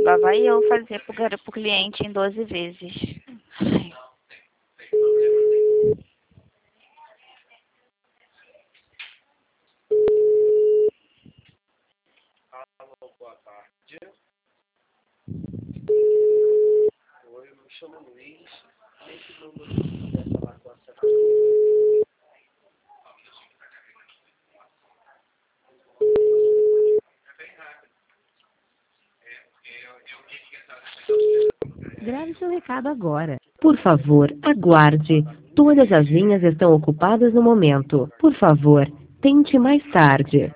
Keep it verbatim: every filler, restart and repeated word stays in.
Lá vai eu fazer pro, gar- pro cliente em doze vezes. Ai. Alô, boa tarde. Oi, eu me chamo Luiz. Nesse número se quiser falar com a secretária. Grave seu recado agora. Por favor, aguarde. Todas as linhas estão ocupadas no momento. Por favor, tente mais tarde.